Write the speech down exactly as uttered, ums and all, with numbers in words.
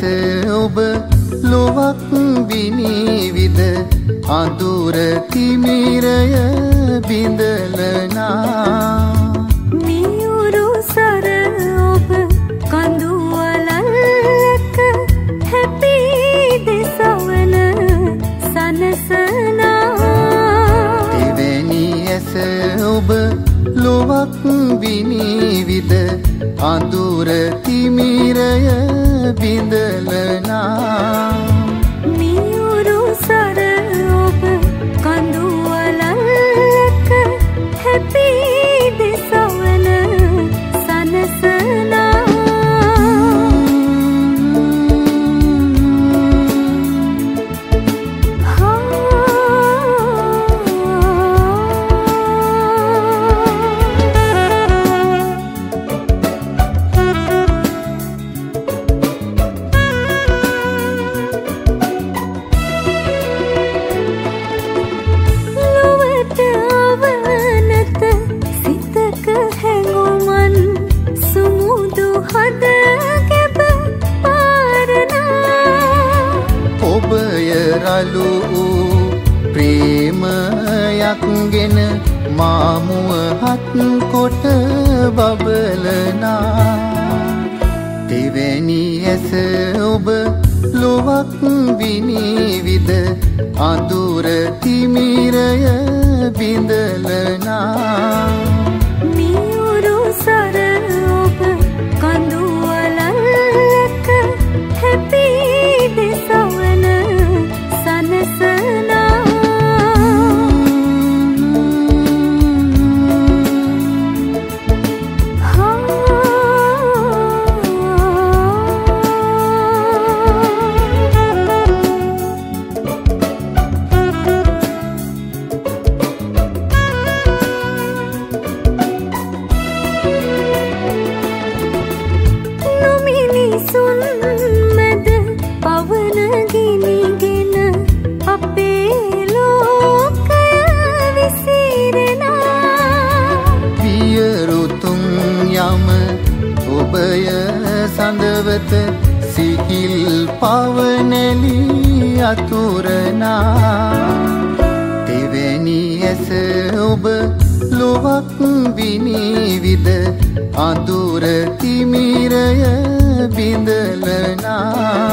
ඔබ ලොවක් විනිවිද අඳුර තිමිරය බිඳලනා මියුරු සර ඔබ කඳු වලල්ලක හැපි දෙසවන සනසනා දෙවැනි ඇස ඔබ ලොවක් විනිවිද අඳුර තිමිරය බිඳලනා මියුරු සර ඔබ කඳු වලල්ලක හැපි දෙසවන සනසනා රළු ප්‍රේමයක් ගෙන මාමුවහත් කොට බබලනා දෙවැනි ඇස ඔබ ලොවක් විනිවිද අඳුර තිමිරය බිඳලනා මියුරු සර ඔබ කඳු වලල්ලක හැපි දෙසවන සනසනා නොමිනිසුන් මැද පවන ගිනිගෙන අපේ ලෝකය විසිරෙනා වියරුතුන් යම ඔබය සඳවත සිහිල් පවනැලි අතුරනා දෙවැනි ඇස ඔබ ලොවක් විනිවිද අඳුර තිමිරය බිඳලනා